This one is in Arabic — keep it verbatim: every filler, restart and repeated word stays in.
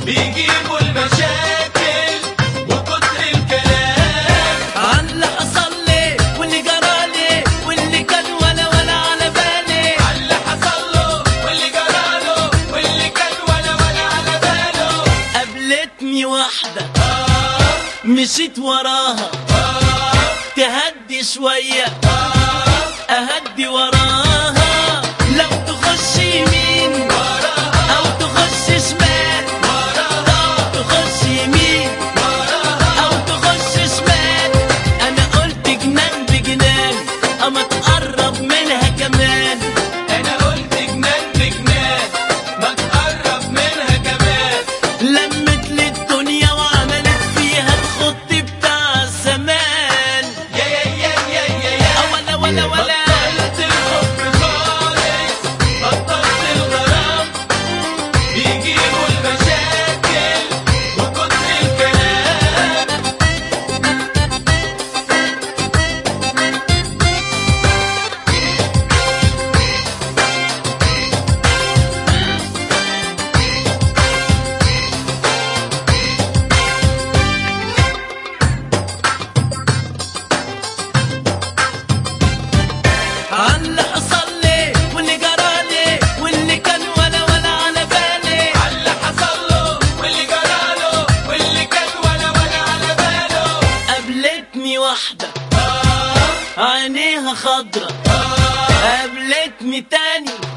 بيجيبوا المشاكل وكتر الكلام عن اللي حصل لي واللي جرالي واللي كان ولا ولا على بالي. عن اللي حصل له واللي جراله واللي كان ولا ولا على باله. قابلتني واحدة آه مشيت وراها آه تهدي شوية آه أهدي وراها. لو تخش يمين وراها أو تخش شمال، وراها أو تخش يمين وراها أو تخش شمال، أنا قلت جنان بجنان أما تقرب منها كمان. أنا قلت جنان بجنان ما تقرب منها كمان. لمت لي الدنيا وعملت فيها الخط بتاع الزمان. يا يا يا يا يا يا أه ولا ولا ولا بطلت الحب خالص، بطلت الغرام، بيجيبوا المشاكل وكتر الكلام. عن اللي حصل لي واللي جرالي واللي كان ولا ولا على بالي. عن اللي حصل له واللي جراله واللي كان ولا ولا على باله. قابلتني واحدة آه عينيها خضرا، آه قابلتني تاني